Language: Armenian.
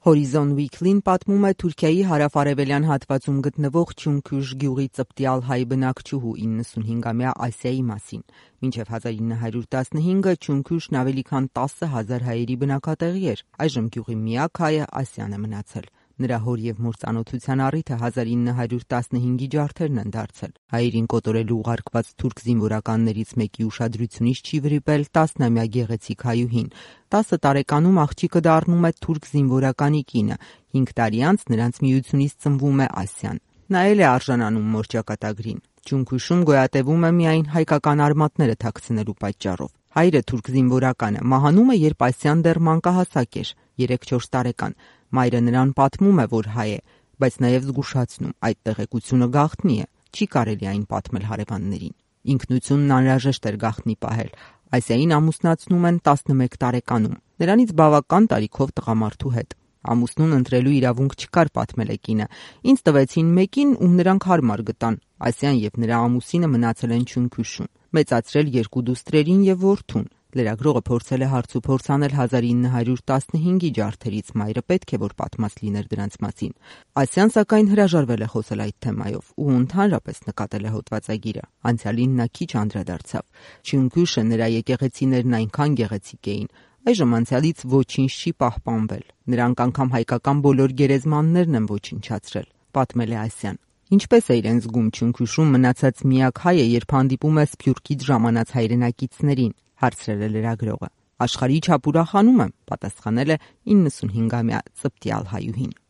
Horizon Weekly-ն պատմում է Թուրքիայի հարավ-արևելյան հատվածում գտնվող Չունքուշ գյուղի ծպտյալ հայ բնակչուհու 95-ամյա Ասիայի մասին։ Մինչև 1915-ը Չունքուշն ավելի քան 10,000 հայերի բնակատեղի էր։ Այժմ գյուղի միակ հայը Ասիան է մնացել։ Նրա հոր և մոր ծանոթության առիթը 1915-ի ջարդերն են դարձել։ Հայերին կոտորելու ուղարկված թուրք զինվորականներից մեկի ուշադրությունից չի վրիպել 10-ամյա գեղեցիկ հայուհին։ 10 տարեկանում աղջիկը դառնում է թուրք զինվորականի կինը, 5 տարի անց նրանց միությունից ծնվում է Ասիան։ Նա էլ է արժանանում մոր ճակատագրին։ Չունքուշում գոյատևում է միայն հայկական արմատները թաքցնելու պատճառով։ Հայրը թուրք զինվորականը մահանում է, երբ Ասիան դեռ մանկահասակ էր, 3-4 տարեկան։ Մայրը նրան պատմում է, որ հայ է, բայց նաև զգուշացնում, այդ տեղեկությունը գաղտնի է, չի կարելի այն պատմել հարևաններին։ Ինքնությունն անհրաժեշտ էր գաղտնի պահել։ Ասիային ամուսնացնում են 11 տարեկանում։ Նրանից բավական տարիքով տղամարդու հետ։ Ամուսնուն ընտրելու իրավունք չկար, պատմել է կինը։ Ինձ տվեցին մեկին, ում նրանք հարմար գտան։ Ասիան և նրա ամուսինը մնացել են Չունքուշում, մեծացրել 2 դուստրերին և որդուն։ Լրագրողը փորձել է հարցուփորձ անել 1915-ի ջարդերից, մայրը պետք է որ պատմած լիներ դրանց մասին։ Ասիան սակայն հրաժարվել է խոսել այդ թեմայով ու ընդհանրապես նկատել է հոդվածագիրը։ Անցյալին նա քիչ անդրադարձավ։ Չունքուշը, նրա եկեղեցիներն այնքան գեղեցիկ էին։ Այժմ անցյալից ոչինչ չի պահպանվել։ Նրանք անգամ հայկական բոլոր գերեզմաններն են ոչնչացրել, պատմել է Ասիան։ Ինչպես է իրեն զգում Չունքուշում մնացած միակ հայը, երբ հանդիպում է Սփյուռքից ժամանած հայրենակիցներին, հարցրել է լրագրողը։ Աշխարհի չափ ուրախանում եմ, պատասխանել է 95-ամյա ծպտյալ հայուհին։